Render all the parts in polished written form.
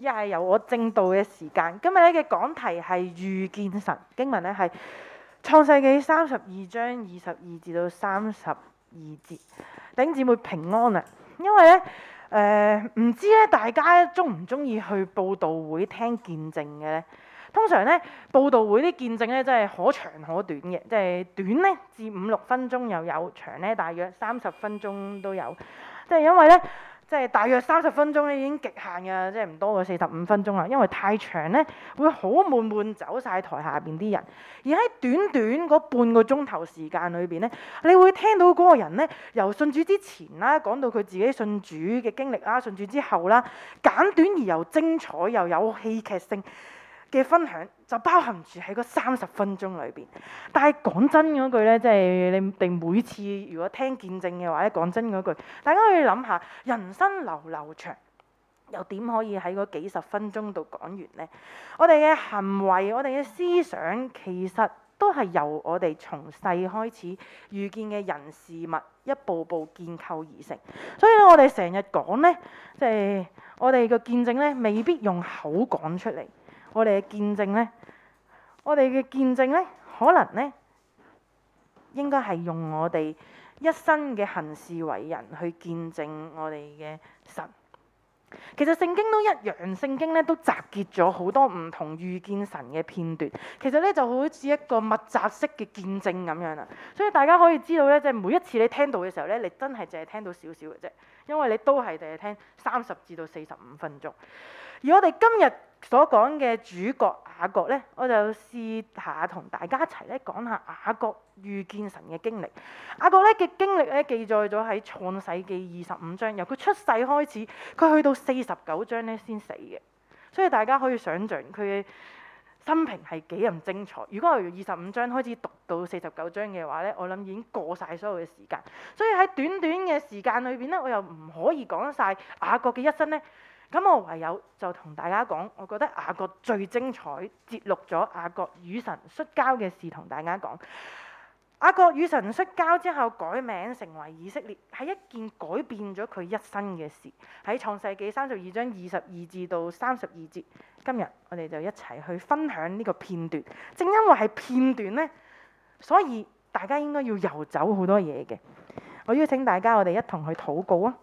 又係由我正道嘅時間。今日咧嘅講題係遇見神，經文咧係創世記32章22至到32節。弟兄姊妹平安啊！因為咧唔知咧大家中唔中意去佈道會聽見證嘅咧？通常咧佈道會啲見證咧真係可長可短嘅，即係短咧至5-6分鐘又有，長咧大約30分鐘都有。即係因為咧，即係大約30分鐘咧已經極限㗎，即係唔多過45分鐘啦。因為太長咧會好悶走晒台下邊啲人。而喺短短嗰半個鐘頭時間裏邊咧，你會聽到嗰個人咧由信主之前啦，講到佢自己信主嘅經歷啦，信主之後啦，簡短而又精彩又有戲劇性嘅分享，就包含住喺嗰30分鐘裏邊。但係講真嗰句咧，即係你哋每次如果聽見證嘅話咧，講真嗰句，大家可以諗下，人生流長，又點可以喺嗰幾十分鐘度講完呢？我哋嘅行為，我哋嘅思想，其實都係由我哋從細開始遇見嘅人事物一步步建構而成。所以咧，我哋成日講呢，即係我哋嘅見證呢，未必用口講出嚟。我哋嘅見證呢，可能呢應該係用我哋一生嘅行事為人去見證我哋嘅神。其實聖經都一樣，聖經咧都集結咗好多唔同遇見神嘅片段。其實咧就好似一個密集式嘅見證咁樣啦。所以大家可以知道咧，即係每一次你聽到嘅時候咧，你真係淨係聽到少少嘅啫，因為你都係淨係聽30至到45分鐘。而我哋今日所講嘅主角雅各咧，我就試下同大家一齊咧講下雅各遇見神嘅經歷。雅各咧嘅經歷咧記載咗喺創世記25章，由佢出世開始，佢去到49章咧先死嘅。所以大家可以想像佢嘅生平係幾咁精彩。如果我由25章開始讀到49章嘅話咧，我諗已經過晒所有嘅時間。所以喺短短嘅時間裏邊咧，我又唔可以講晒雅各嘅一生咧。咁我唯有就同大家講，我覺得雅各最精彩，節錄咗雅各與神摔跤嘅事同大家講。雅各與神摔跤之後改名成為以色列，係一件改變咗佢一生嘅事。喺創世記32章22至到32節，今日我哋就一齊去分享呢個片段。正因為係片段呢，所以大家應該要游走好多嘢嘅。我邀請大家，我哋一同去禱告啊！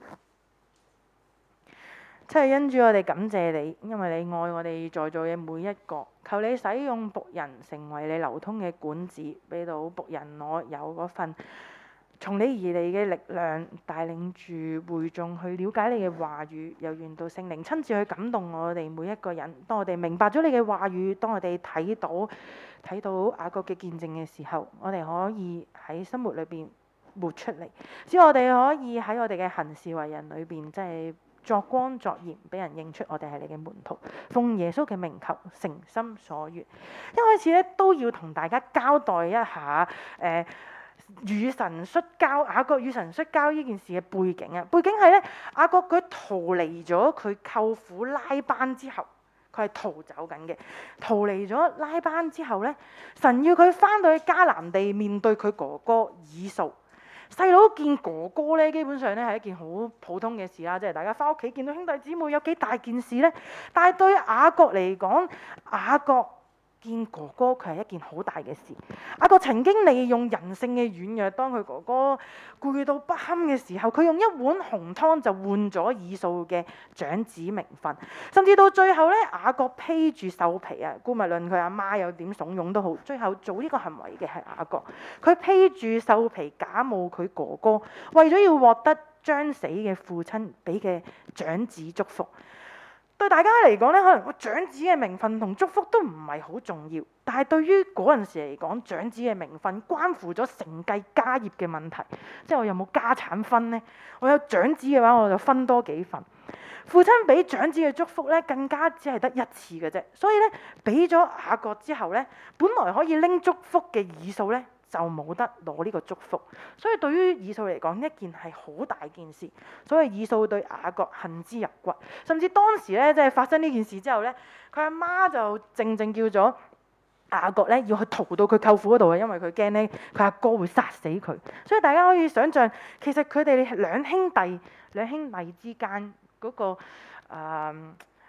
七日恩主，我哋感謝你，因為你愛我哋在座嘅每一個。求你使用僕人成為你流通嘅管子，俾到僕人我有嗰份從你而嚟嘅力量，帶領住會眾去了解你嘅話語，又願到聖靈親自去感動我哋每一個人。當我哋明白咗你嘅話語，當我哋睇到雅各嘅見證嘅時候，我哋可以喺生活裏邊活出嚟，使我哋可以喺我哋嘅行事為人裏邊，即係作光作鹽，俾人認出我哋係你嘅門徒。奉耶穌嘅名求，誠心所願。一開始咧都要同大家交代一下與神摔跤，雅各與神摔跤呢件事嘅背景啊。背景係咧，雅各佢逃離咗佢舅父拉班之後，佢係逃走緊嘅。逃離咗拉班之後咧，神要佢翻到去迦南地面對佢哥哥以掃。細佬見哥哥咧，基本上咧係一件好普通嘅事啦，即係大家翻屋企見到兄弟姊妹有幾大件事咧。但係對雅各嚟講，雅各見哥哥佢係一件好大嘅事。雅各曾經利用人性嘅軟弱，當佢哥哥攰到不堪嘅時候，佢用一碗紅湯就換咗以掃嘅長子名分。甚至到最後咧，雅各披住獸皮啊，姑勿論佢阿媽有點慫恿都好，最後做呢個行為嘅係雅各。佢披住獸皮假冒佢哥哥，為咗要獲得將死嘅父親俾嘅長子祝福。對大家嚟講咧，可能個長子嘅名分同祝福都唔係好重要，但係對於嗰陣時嚟講，長子嘅名分關乎咗承繼家業嘅問題，即係我有冇家產分呢？我有長子嘅話，我就分多幾份。父親俾長子嘅祝福咧，更加只係得一次嘅啫，所以咧俾咗雅各之後咧，本來可以拎祝福嘅以掃咧，就冇得攞呢個祝福。所以對於以掃嚟講，一件係好大件事，所以以掃對雅各恨之入骨。甚至當時咧，即係發生呢件事之後咧，佢阿媽就正叫咗雅各咧要去逃到佢舅父嗰度嘅，因為佢驚咧佢阿哥會殺死佢。所以大家可以想像，其實佢哋兩兄弟之間嗰個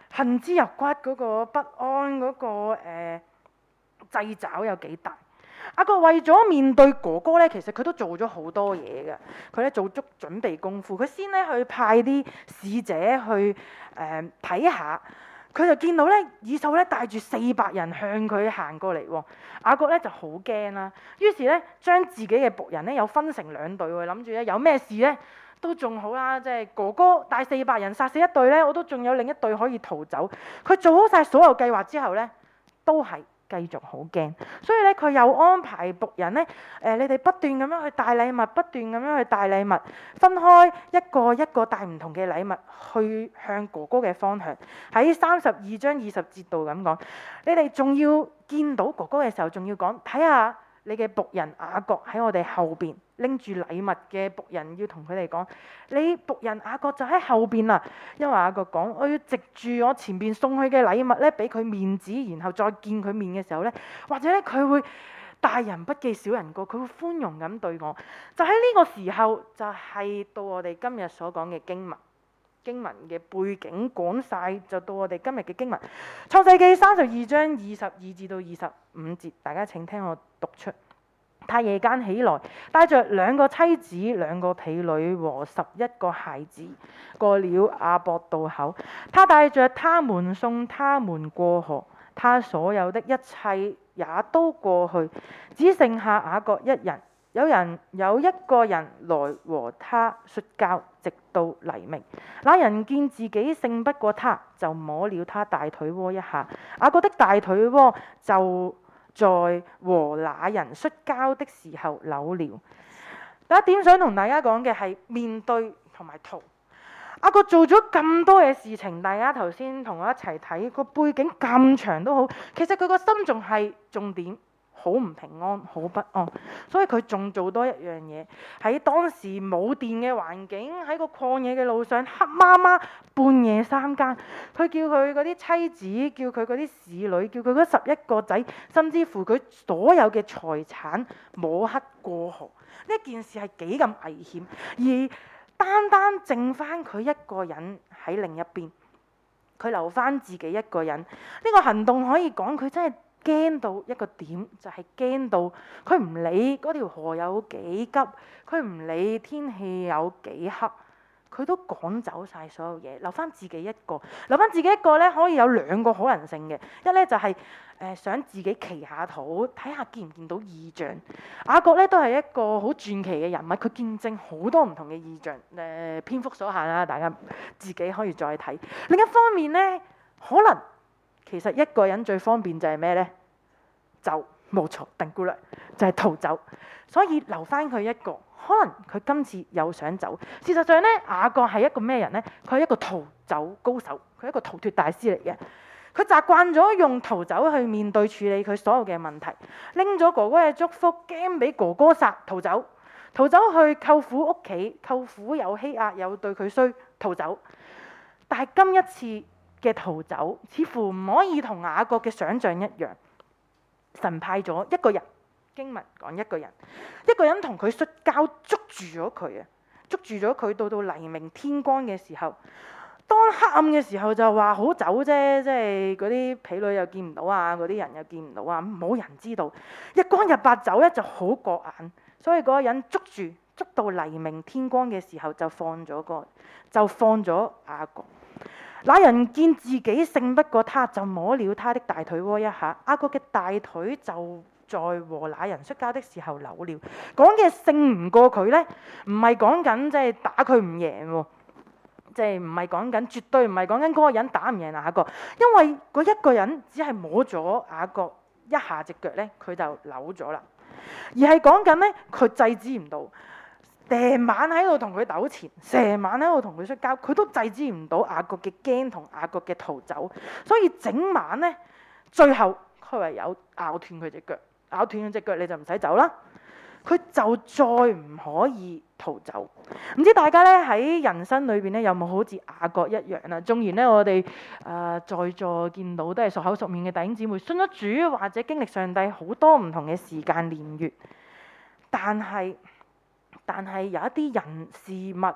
恨之入骨嗰個不安嗰個掣肘有幾大。雅各為咗面對哥哥咧，其實佢都做咗好多嘢嘅。佢咧做足準備功夫，佢先咧去派啲使者去睇下，佢就見到咧以掃咧帶住400人向佢行過嚟喎。雅各咧就好驚啦，於是咧將自己嘅僕人咧又分成2隊喎，諗住咧有咩事咧都仲好啦，即係哥哥帶400人殺死1隊咧，我都仲有另一隊可以逃走。佢做好晒所有計劃之後咧，都係繼續好驚，所以咧佢又安排僕人咧，你哋不斷咁樣去帶禮物，不斷咁樣去帶禮物，分開一個一個帶唔同嘅禮物去向哥哥嘅方向。喺32章20節度咁講，你哋仲要見到哥哥嘅時候，仲要講睇下你嘅僕人雅各喺我哋後邊拎住禮物嘅僕人，要同佢哋講，你僕人雅各就喺後邊啦。因為雅各講，我要藉住我前邊送去嘅禮物咧，俾佢面子，然後再見佢面嘅時候咧，或者咧佢會大人不記小人過，佢會寬容咁對我。就喺呢個時候，就係到我哋今日所講嘅經文嘅背景講晒，就到我哋今日嘅經文。創世記32章22至到25節，大家請聽我讀出。他夜間起來，帶着2個妻子、2個婢女和11個孩子，過了亞伯渡口。他帶着他們送他們過河，他所有的一切也都過去，只剩下雅各一人。有一個人來和他摔跤，直到黎明。那人見自己勝不過他，就摸了他大腿窩一下。雅各的大腿窩就在和那人摔跤的時候扭了。第一點想同大家講嘅係面對同埋逃。雅各做咗咁多嘅事情，大家頭先同我一齊睇個背景咁長都好，其實佢個心仲係重點。好唔平安，好不安，所以佢仲做多一樣嘢。喺當時冇電嘅環境，喺個曠野嘅路上，黑媽媽半夜3更，佢叫佢嗰啲妻子，叫佢嗰啲使女，叫佢嗰11個仔，甚至乎佢所有嘅財產摸黑過河。呢件事係幾咁危險，而單單剩翻佢一個人喺另一邊，佢留翻自己一個人。呢個行動可以講佢真係驚到一個點，就係驚到佢唔理嗰條河有幾急，佢唔理天氣有幾黑，佢都趕走晒所有嘢，留翻自己一個。留翻自己一個咧，可以有2個可能性嘅。一咧就係想自己祈下禱，睇下見唔見到異象。雅各咧都係一個好傳奇嘅人物，佢見證好多唔同嘅異象。篇幅所限啦，大家自己可以再睇。另一方面咧，可能其實一個人最方便就係咩呢？就冇錯，定估啦，就係逃走。所以留翻佢一個，可能佢今次又想走。事實上呢，雅各係一個咩人呢？佢係一個逃走高手，佢係一個逃脫大師嚟嘅。佢習慣咗用逃走去面對處理佢所有嘅問題，拎咗哥哥嘅祝福，驚俾哥哥殺，逃走去舅父屋企，舅父有欺壓，有對佢衰，逃走。但係今一次嘅逃走似乎唔可以同雅各嘅想像一樣，神派咗一個人，經文講一個人同佢摔跤，捉住咗佢到黎明天光嘅時候。當黑暗嘅時候就話好走啫，即係嗰啲婢女又見唔到啊，嗰啲人又見唔到啊，冇人知道。日光日白走咧就好過眼，所以嗰個人捉到黎明天光嘅時候就放咗雅各。那人見自己勝不過他，就摸了他的大腿窩一下。雅各嘅大腿就在和那人摔跤的時候扭了。講嘅勝唔過佢呢，唔係講緊即係打佢唔贏喎，即係唔係講緊，絕對唔係講緊嗰個人打唔贏雅各，因為嗰一個人只係摸咗雅各一下隻腳呢，佢就扭咗啦。而係講緊呢，佢制止唔到。成晚喺度同佢糾纏，成晚喺度同佢摔跤，佢都制止唔到雅各嘅驚同雅各嘅逃走，所以整晚呢，最後佢唯有咬斷佢隻腳，咬斷佢隻腳你就唔使走啦，佢就再唔可以逃走。唔知大家呢喺人生裏邊呢有冇好似雅各一樣啊？縱然呢我哋在座見到都係熟口熟面嘅弟兄姊妹，信咗主或者經歷上帝好多唔同嘅時間年月，但係有一啲人事物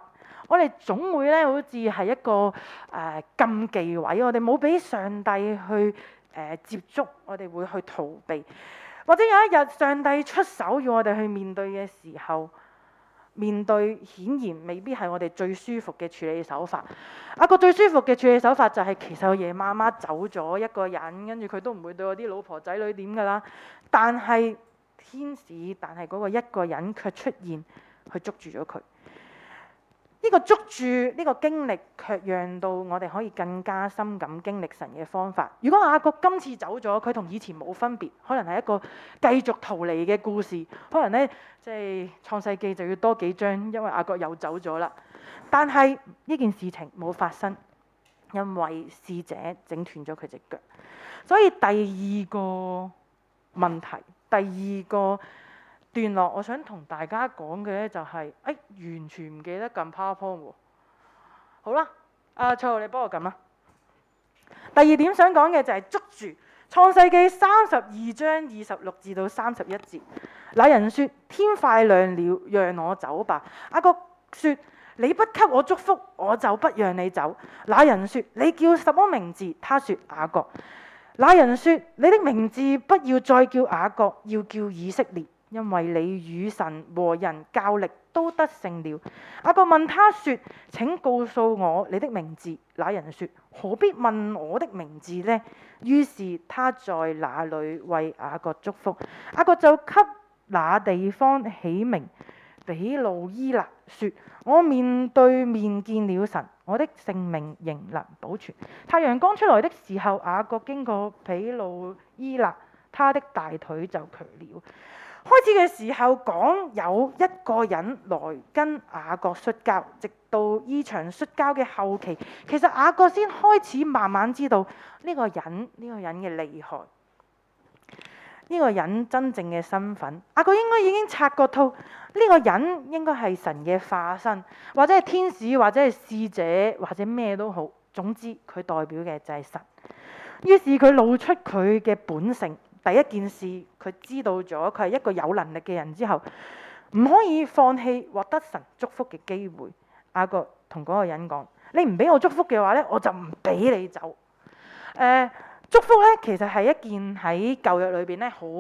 我哋總會咧好似係一個禁忌位，我哋冇俾上帝去接觸，我哋會去逃避，或者有一日上帝出手要我哋去面對嘅時候，面對顯然未必係我哋最舒服嘅處理手法。一個最舒服嘅處理手法就係其實我夜媽媽走咗一個人，跟住佢都唔會對我啲老婆仔女點㗎啦。但係天使，但係嗰個一個人卻出現去捉住咗佢。呢個捉住呢個經歷，卻讓到我哋可以更加深咁經歷神嘅方法。如果雅各今次走咗，佢同以前冇分別，可能係一個繼續逃離嘅故事。可能呢，即係創世記就要多幾章，因為雅各又走咗啦。但係呢件事情冇發生，因為使者整斷咗佢隻腳。所以第二個問題，第二個段落，我想同大家講嘅咧就係，完全唔記得撳 PowerPoint 喎。好啦，蔡浩你幫我撳啦。第二點想講嘅就係捉住創世記32章26至到31節。那人說：天快亮了，讓我走吧。雅各說：你不給我祝福，我就不讓你走。那人說：你叫什麼名字？他說：雅各。那人說：你的名字不要再叫雅各，要叫以色列。因為你與神和人較力都得勝了。雅各問他說：請告訴我你的名字。那人說：何必問我的名字呢？於是他在那裏為雅各祝福。雅各就給那地方起名毗努伊勒，說：我面對面見了神，我的性命仍能保存。太陽剛出來的時候，雅各經過毗努伊勒，他的大腿就瘸了。開始嘅時候講有一個人來跟雅各摔跤，直到呢場摔跤嘅後期，其實雅各先開始慢慢知道呢個人嘅厲害，呢個人真正嘅身份。雅各應該已經察覺到呢個人應該係神嘅化身，或者係天使，或者係使者，或者咩都好。總之佢代表嘅就係神。於是佢露出佢嘅本性。第一件事，佢知道咗佢係一個有能力嘅人之後，唔可以放棄獲得神祝福嘅機會。雅各同嗰個人講：你唔俾我祝福嘅話咧，我就唔俾你走。祝福咧其實係一件喺舊約裏邊咧好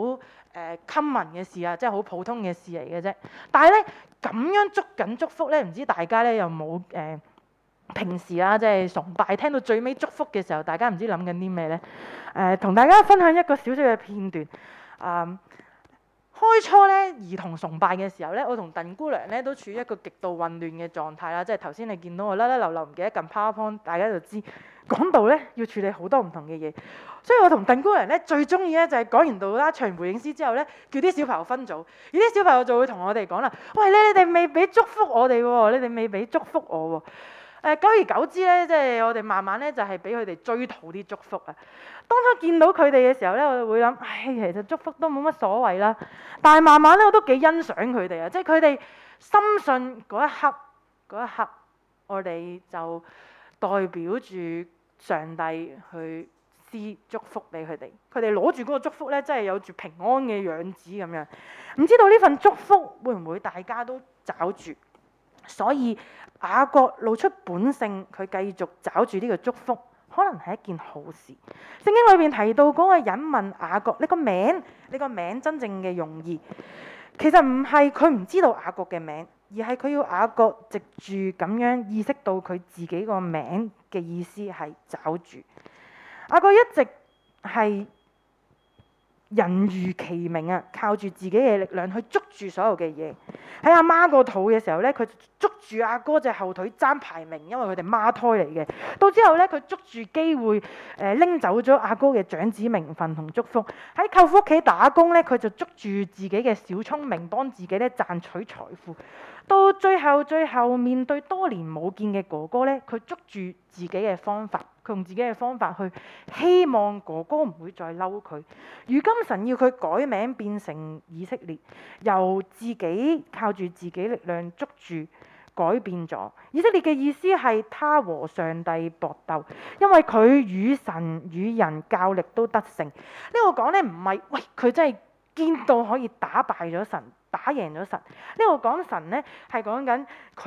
common 嘅事啊，即係好普通嘅事嚟嘅啫。但係咧咁樣捉緊祝福咧，唔知大家咧有冇平時啊，即係崇拜聽到最尾祝福嘅時候，大家唔知諗緊啲咩呢？同大家分享一個小小嘅片段。開初咧兒童崇拜嘅時候咧，我同鄧姑娘咧都處於一個極度混亂嘅狀態啦。即係頭先你見到我甩甩流流唔記得撳 PowerPoint，大家就知講道咧要處理好多唔同嘅嘢。所以我同鄧姑娘咧最中意咧就係講完道啦，唱完回應詩之後咧，叫啲小朋友分組，而啲小朋友就會同我哋講啦：喂，你哋未俾祝福我哋喎，你哋未俾祝福我喎。久而久之咧，即係我哋慢慢咧就係俾佢哋追討啲祝福啊。當初見到佢哋嘅時候咧，我就會諗，其實祝福都冇乜所謂啦。但係慢慢咧，我都幾欣賞佢哋啊，即係佢哋深信嗰一刻，我哋就代表住上帝去施祝福俾佢哋。佢哋攞住嗰個祝福咧，真係有住平安嘅樣子咁樣。唔知道呢份祝福會唔會大家都找住？所以雅各露出本性，佢繼續找住呢個祝福，可能係一件好事。聖經裏面提到嗰個人問雅各：你個名真正嘅用意，其實唔係佢唔知道雅各嘅名，而係佢要雅各藉住咁樣意識到佢自己個名嘅意思係找住。雅各一直係人如其名啊，靠住自己嘅力量去捉住所有嘅嘢。喺阿媽個肚嘅時候咧，佢捉住阿哥隻後腿爭排名，因為佢哋孖胎嚟嘅。到之後咧，佢捉住機會拎走咗阿哥嘅長子名分同祝福。喺舅父屋企打工咧，佢就捉住自己嘅小聰明，幫自己咧賺取財富。到最後面對多年冇見嘅哥哥咧，佢捉住自己嘅方法，佢用自己嘅方法去希望哥哥唔會再嬲佢。如今神要佢改名變成以色列，由自己靠住自己力量捉住改變咗。以色列嘅意思係他和上帝搏鬥，因為佢與神與人較力都得勝。呢個講咧唔係佢真係堅到可以打敗咗神，打贏咗神。呢個講神咧係講緊佢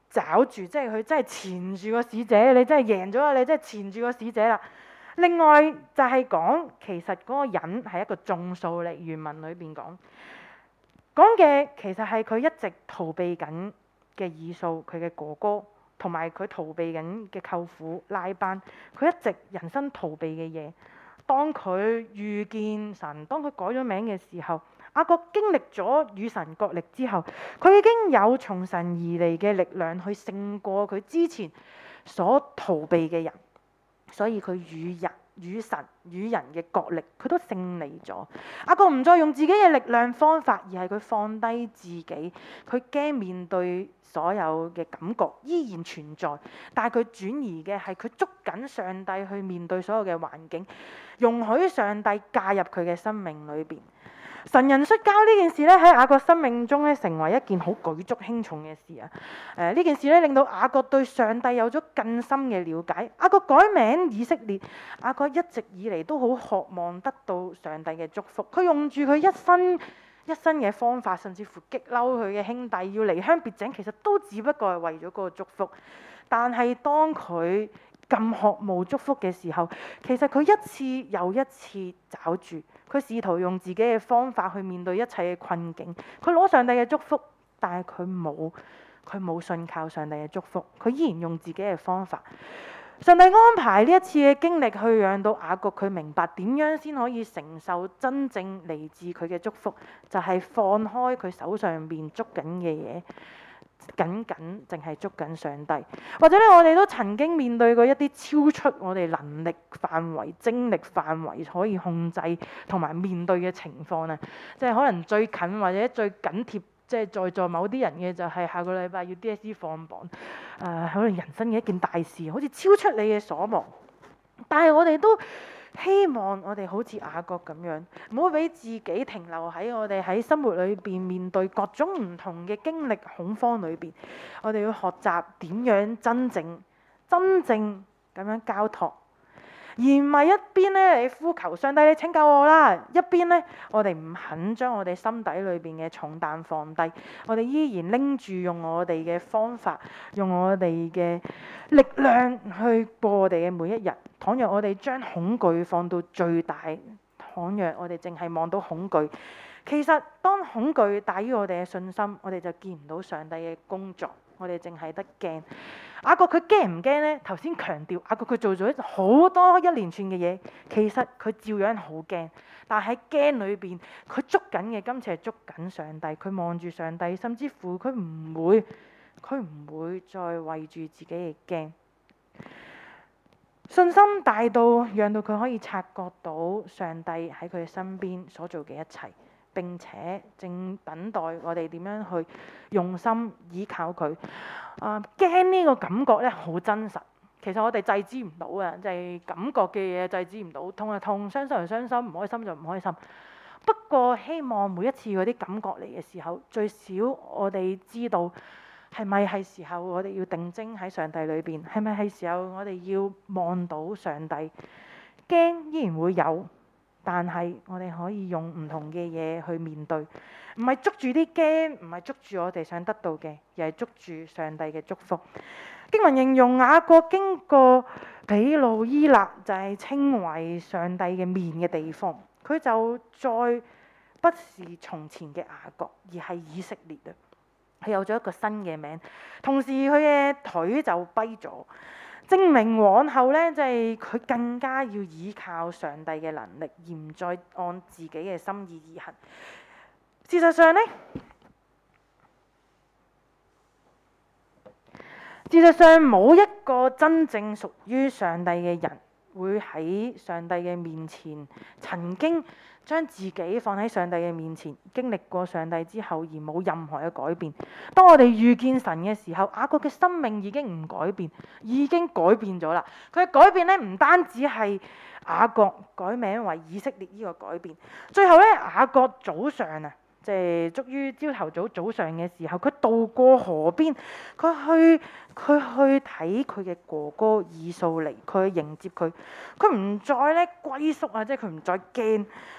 抓住，即係佢真係纏住個使者，你真係贏咗啦！你真係纏住個使者啦。另外就係講其實嗰個人係一個眾數嚟，原文裏邊講嘅其實係佢一直逃避緊嘅以掃，佢嘅哥哥，同埋佢逃避緊嘅舅父拉班，佢一直人生逃避嘅嘢。當佢遇見神，當佢改咗名嘅時候，雅各經歷咗與神角力之後，佢已經有從神而嚟嘅力量去勝過佢之前所逃避嘅人，所以佢與神與人嘅角力，佢都勝利咗。雅各唔再用自己嘅力量方法，而係佢放低自己，佢驚面對所有嘅感覺依然存在，但係佢轉移嘅係佢捉緊上帝去面對所有嘅環境，容許上帝介入佢嘅生命裏邊。神人摔跤呢件事咧，喺雅各生命中咧，成為一件好舉足輕重嘅事啊！呢件事咧，令到雅各對上帝有咗更深嘅了解。雅各改名以色列，雅各一直以嚟都好渴望得到上帝嘅祝福。佢用住佢一生嘅方法，甚至乎激嬲佢嘅兄弟要離鄉別井，其實都只不過係為咗嗰個祝福。但係當佢咁渴慕祝福嘅時候，其實佢一次又一次找住，佢試圖用自己嘅方法去面對一切嘅困境。佢攞上帝嘅祝福，但係佢冇信靠上帝嘅祝福，佢依然用自己嘅方法。上帝安排呢一次嘅經歷，去讓到雅各佢明白點樣先可以承受真正嚟自佢嘅祝福，就係放開佢手上邊捉緊嘅嘢，緊淨係捉緊上帝。或者咧，我哋都曾經面對過一啲超出我哋能力範圍、精力範圍可以控制同埋面對嘅情況啊！即係可能最近或者最緊貼，即係在座某啲人嘅就係下個禮拜要 DSE 放榜，可能人生嘅一件大事，好似超出你嘅所望。但係我哋都希望我哋好似雅各咁樣，唔好俾自己停留喺我哋喺生活裏邊面對各種唔同嘅經歷恐慌裏邊。我哋要學習點樣真正咁樣交託，而唔係一邊咧你呼求上帝你拯救我啦，一邊咧我哋唔肯將我哋心底裏邊嘅重擔放低，我哋依然拎住用我哋嘅方法，用我哋嘅力量去過我哋嘅每一日。倘若我哋將恐懼放到最大，倘若我哋淨係望到恐懼，其實當恐懼大於我哋嘅信心，我哋就見唔到上帝嘅工作，我哋淨係得驚。雅各佢驚唔驚呢？頭先強調雅各佢做咗好多一連串嘅嘢，其實佢照樣好驚，但喺驚裏邊，佢捉緊嘅今次係捉緊上帝，佢望住上帝，甚至乎佢唔會再為住自己嘅驚。信心大到讓到佢可以察覺到上帝喺佢身邊所做嘅一切，並且正等待我哋點樣去用心依靠佢。驚呢個感覺咧好真實，其實我哋制止唔到嘅，就係感覺嘅嘢制止唔到，痛就痛，傷心就傷心，唔開心就唔開心。不過希望每一次嗰啲感覺嚟嘅時候，最少我哋知道係咪係時候我哋要定睛喺上帝裏邊，係咪係時候我哋要望到上帝。驚依然會有，但係我哋可以用唔同嘅嘢去面對，唔係捉住啲驚，唔係捉住我哋想得到嘅，而係捉住上帝嘅祝福。經文形容雅各經過毗努伊勒，就係稱為上帝嘅面嘅地方，佢就再不是從前嘅雅各，而係以色列啊！佢有咗一個新嘅名，同時佢嘅腿就跛咗，證明往後咧，即係佢更加要依靠上帝嘅能力，而唔再按自己嘅心意而行。事實上咧，冇一個真正屬於上帝嘅人會喺上帝嘅面前曾經將自己放喺上帝嘅面前，經歷過上帝之後而冇任何嘅改變。當我哋遇見神嘅時候，雅各嘅生命已經唔改變，已經改變咗啦。佢嘅改變咧，唔單止係雅各改名為以色列呢個改變，最後咧，雅各早上啊，即係終於朝頭早上嘅時候，佢渡過河邊，佢去睇佢嘅哥哥以掃嚟，佢去迎接佢，佢唔再咧龜縮啊，即係佢唔再驚。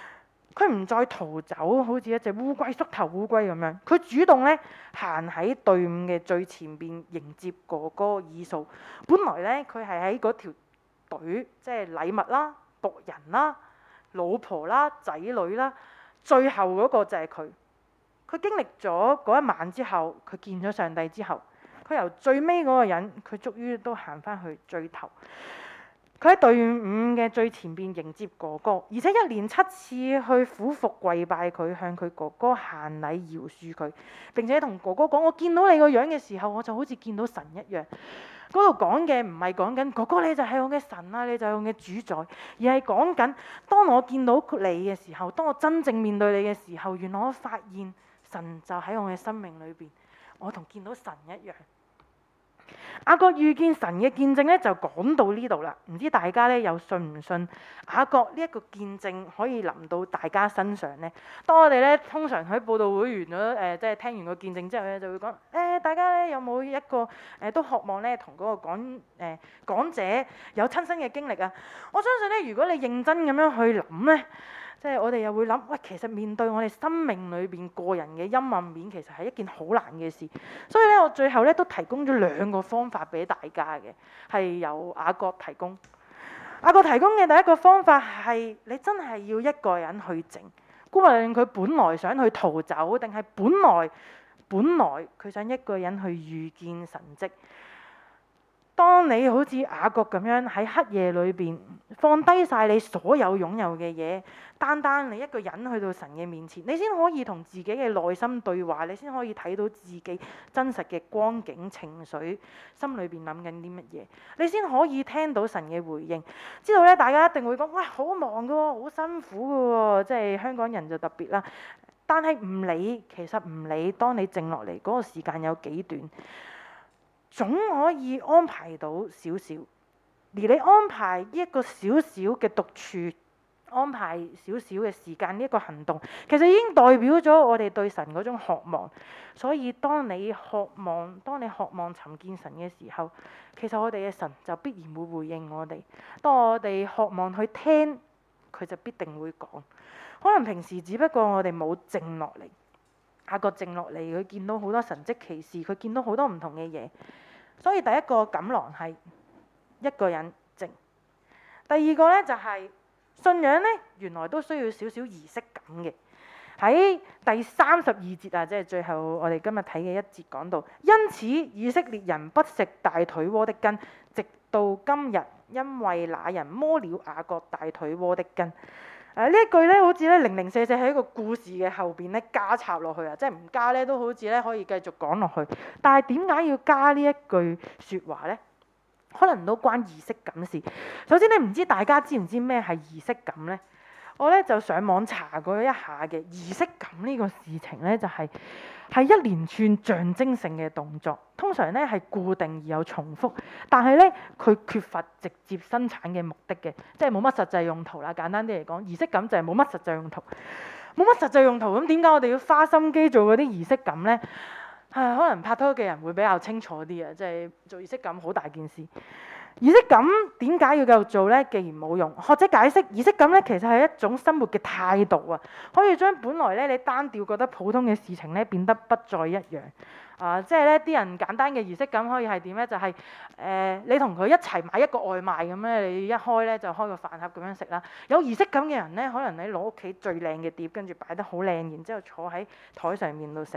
佢唔再逃走，好似一隻烏龜縮頭烏龜咁樣。佢主動咧行喺隊伍嘅最前邊迎接哥哥以掃。本來咧佢係喺嗰條隊，即係禮物啦、僕人啦、老婆啦、仔女啦，最後嗰個就係佢。佢經歷咗嗰一晚之後，佢見咗上帝之後，佢由最尾嗰個人，佢終於都行翻去最頭。佢喺隊伍嘅最前邊迎接哥哥，而且一連7次去俯伏跪拜佢，向佢哥哥行禮饒恕佢，並且同哥哥講：我見到你個樣嘅時候，我就好似見到神一樣。嗰度講嘅唔係講緊哥哥你就係我嘅神啊，你就係我嘅主宰，而係講緊當我見到你嘅時候，當我真正面對你嘅時候，原來我發現神就喺我嘅生命裏邊，我同見到神一樣。雅各遇見神嘅見證咧就講到呢度啦，唔知大家咧又信唔信雅各呢一個見證可以臨到大家身上呢？當我哋咧通常喺佈道會完咗即係聽完個見證之後咧，就會講大家咧有冇一個都渴望咧同嗰個講者有親身嘅經歷啊？我相信咧，如果你認真咁樣去諗咧，即係我哋又會諗，喂，其實面對我哋生命裏邊個人嘅陰暗面，其實係一件好難嘅事。所以咧，我最後咧都提供咗2個方法俾大家嘅，係由雅各提供。雅各提供嘅第一個方法係，你真係要一個人去靜，無論佢本來想去逃走，定係本來佢想一個人去遇見神蹟。當你好似雅各咁樣喺黑夜裏邊放低晒你所有擁有嘅嘢，單單你一個人去到神嘅面前，你先可以同自己嘅內心對話，你先可以睇到自己真實嘅光景、情緒，心裏邊諗緊啲乜嘢，你先可以聽到神嘅回應。知道咧，大家一定會講：哇，好忙㗎喎，好辛苦㗎喎，即係香港人就特別啦。但係唔理，其實唔理，當你靜落嚟嗰個時間有幾短，總可以安排到少少，而你安排一個少少嘅獨處，安排少少嘅時間，呢一個行動，其實已經代表咗我哋對神嗰種渴望。所以當你渴望尋見神嘅時候，其實我哋嘅神就必然會回應我哋。當我哋渴望去聽，佢就必定會講。可能平時只不過我哋冇靜落嚟。雅各靜落嚟，佢見到好多神蹟奇事，佢見到好多唔同嘅嘢，所以第一個錦囊係一個人靜。第二個咧就係信仰咧，原來都需要少少儀式感嘅。喺第32節啊，即係最後我哋今日睇嘅一節講到，因此以色列人不食大腿窩的筋，直到今日，因為那人摸了雅各大腿窩的筋。呢一句咧，好似咧零零舍舍喺一個故事嘅後邊咧加插落去啊，即係唔加咧都好似咧可以繼續講落去。但係點解要加呢一句説話咧？可能都關儀式感事。首先咧，唔知大家知唔知咩係儀式感咧？我咧就上網查過一下嘅儀式感呢個事情咧，就係一連串象徵性嘅動作，通常咧係固定而有重複，但係咧佢缺乏直接生產嘅目的嘅，即係冇乜實際用途啦。簡單啲嚟講，儀式感就係冇乜實際用途，冇乜實際用途。咁點解我哋要花心機做嗰啲儀式感咧？可能拍拖嘅人會比較清楚啲啊，即係做儀式感好大件事。儀式感點解要繼續做呢？既然冇用，學者解釋儀式感咧，其實係一種生活嘅態度啊，可以將本來咧你單調覺得普通嘅事情咧變得不再一樣即係咧啲人簡單嘅儀式感可以係點咧？就係你同佢一齊買一個外賣咁咧，你一開咧就開個飯盒咁樣食啦。有儀式感嘅人咧，可能你攞屋企最靚嘅碟，跟住擺得好靚，然之後坐喺台上面度食。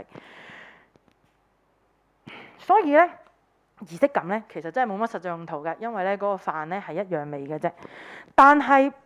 所以咧，儀式感咧，其實真係冇乜實際用途嘅，因為咧嗰個飯咧係一樣味嘅啫。但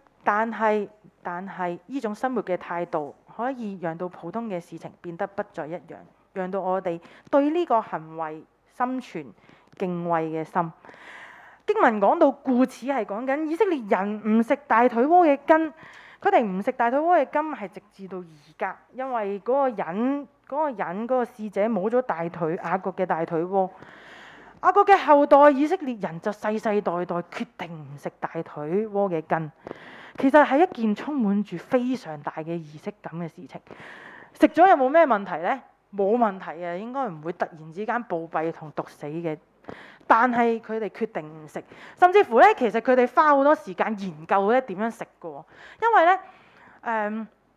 係呢種生活嘅態度，可以讓到普通嘅事情變得不再一樣，讓到我哋對呢個行為心存敬畏嘅心。經文講到，故此係講緊以色列人唔食大腿窩嘅筋，佢哋唔食大腿窩嘅筋係直至到而家，因為嗰個使者摸咗大腿雅各嘅大腿窩。雅各嘅後代以色列人就世世代代決定唔食大腿窩嘅筋，其實係一件充滿住非常大嘅儀式感嘅事情。食咗有冇咩問題呢？冇問題嘅，應該唔會突然之間暴斃同毒死嘅。但係佢哋決定唔食，甚至乎咧，其實佢哋花好多時間研究咧點樣食嘅喎，因為咧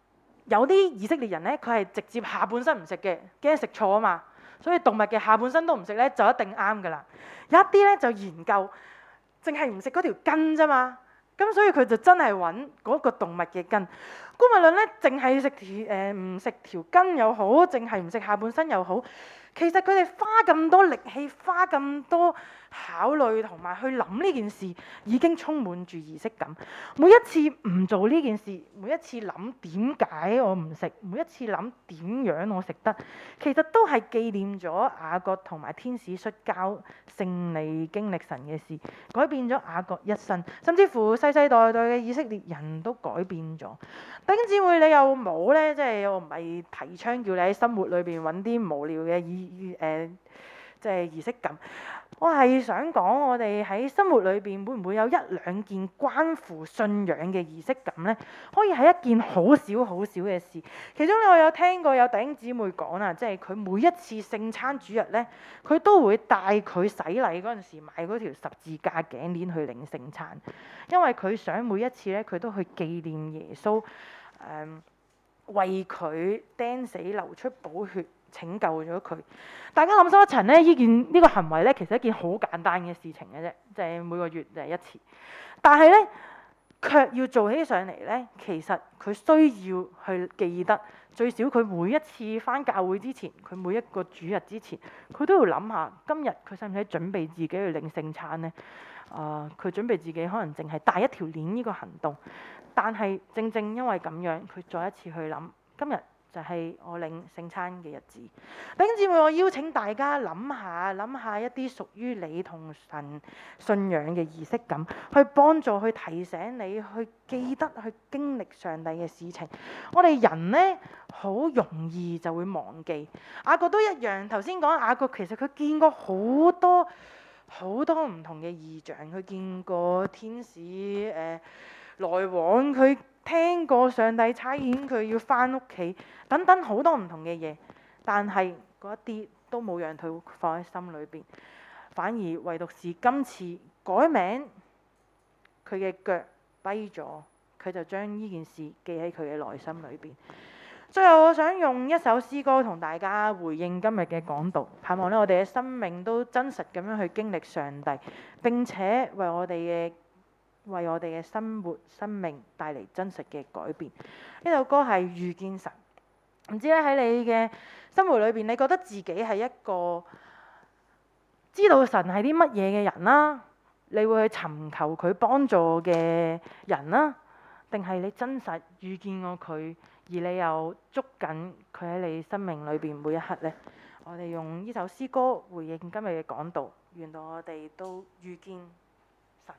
有啲以色列人咧，佢係直接下半身唔食嘅，驚食錯啊嘛，所以動物嘅下半身都唔食咧，就一定啱噶啦。有一啲咧就研究，淨係唔食嗰條筋啫嘛，咁所以佢就真係揾嗰個動物嘅筋。姑勿論咧，淨係食唔食條筋又好，淨係唔食下半身又好，其實佢哋花咁多力氣，花咁多考慮同埋去諗呢件事，已經充滿住儀式感。每一次唔做呢件事，每一次諗點解我唔食，每一次諗點樣我食得，其實都係紀念咗雅各同埋天使摔跤勝利經歷神嘅事，改變咗雅各一生，甚至乎世世代代嘅以色列人都改變咗。弟兄姊妹，你有冇呢？即係我唔係提倡叫你喺生活裏邊揾啲無聊嘅即係儀式感。我係想講，我哋喺生活裏邊會唔會有一兩件關乎信仰嘅儀式感呢？可以係一件好少好少嘅事。其中咧，我有聽過有弟兄姊妹講啊，即係佢每一次聖餐主日呢，佢都會帶佢洗禮嗰陣時買嗰條十字架頸鏈去領聖餐，因為佢想每一次咧，佢都去紀念耶穌為佢釘死流出寶血，拯救咗佢。大家諗深一層咧，呢個行為咧，其實係一件好簡單嘅事情嘅啫，即係每個月就係一次。但係咧，卻要做起上嚟咧，其實佢需要去記得，最少佢每一次返教會之前，佢每一個主日之前，佢都要諗下今日佢使唔使準備自己去領聖餐呢？佢準備自己可能淨係帶一條鏈呢個行動，但係正正因為咁樣，佢再一次去諗今日就係我領聖餐嘅日子。弟兄姊妹，我邀請大家諗下一啲屬於你同神信仰嘅儀式感，去幫助、去提醒你、去記得、去經歷上帝嘅事情。我哋人呢，好容易就會忘記。雅各都一樣，頭先講雅各其實佢見過好多唔同嘅異象，佢見過天使來往，佢聽過上帝差遣佢要返屋企，等等好多唔同嘅嘢，但係嗰一啲都冇讓佢放喺心裏邊，反而唯獨是今次改名，佢嘅腳跛咗，佢就將呢件事記喺佢嘅內心裏邊。最後我想用一首詩歌同大家回應今日嘅講道，盼望我哋嘅生命都真實咁樣去經歷上帝，並且為我哋嘅生活生命帶嚟真實嘅改變。呢首歌係遇見神。唔知咧，喺你嘅生活裏邊，你覺得自己係一個知道神係啲乜嘢嘅人啦？你會去尋求佢幫助嘅人啦？定係你真實遇見過佢，而你又捉緊佢喺你生命裏邊每一刻呢？我哋用呢首詩歌回應今日嘅講道，願到我哋都遇見神。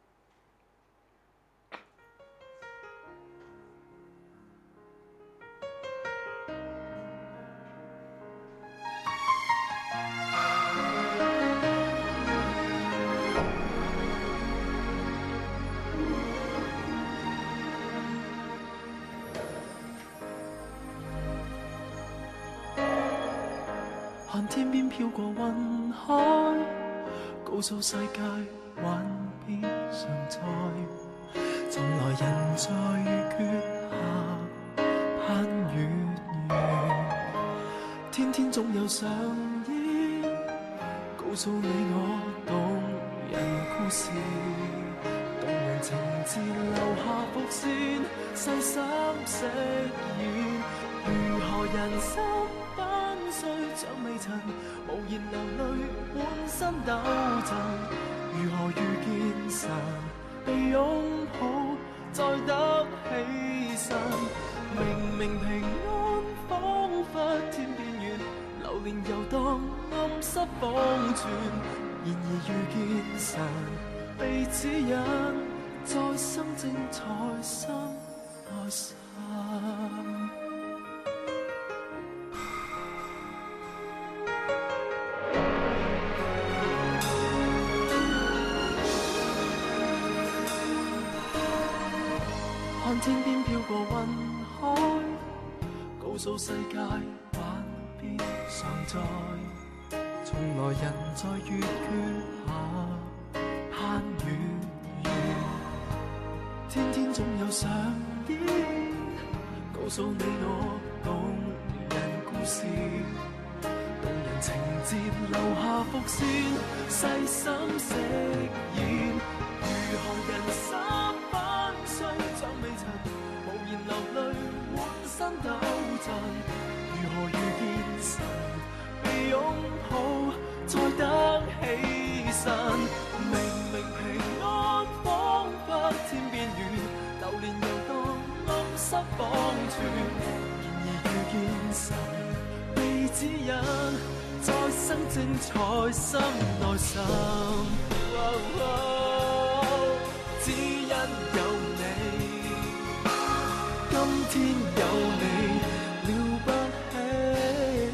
看天邊飄過雲海，告訴世界幻變常在。從來人在月下攀月圓，天天總有上演，告訴你我動人故事，動人情節留下伏線，細心飾演，如何人生雖長未塵，無言流淚，滿身抖震。如何遇見神，被擁抱，再得起身？明明平安，彷彿天邊遠，流連遊蕩，暗室綁串。然而遇見神，被指引，再生精彩心愛神。看天邊飄過雲海，告訴世界幻變常在。從來人在月缺下攀月圓，天天總有上演，告告訴你我動人故事，動人情節留下伏線，細心飾演，如何人生不需長未塵，無言流淚滿身抖震，如何遇見神，被擁抱才得起身，明明平安彷彿天邊遠，流連遊蕩暗室方寸，然而遇見神，被指引，再生精彩心內心，只因有你，今天有你了不起，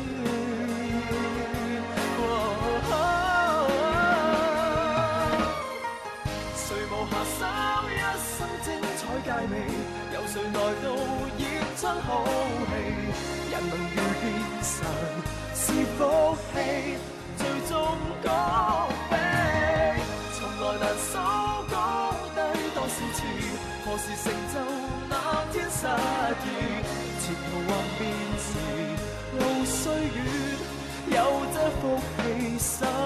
誰無瑕手一生精彩佳美，有誰來到演出好戲，人能遇見神是福氣，最終高飛，從來難數高低多少次，何時成就那天失意，前途幻變時路雖遠，有這福氣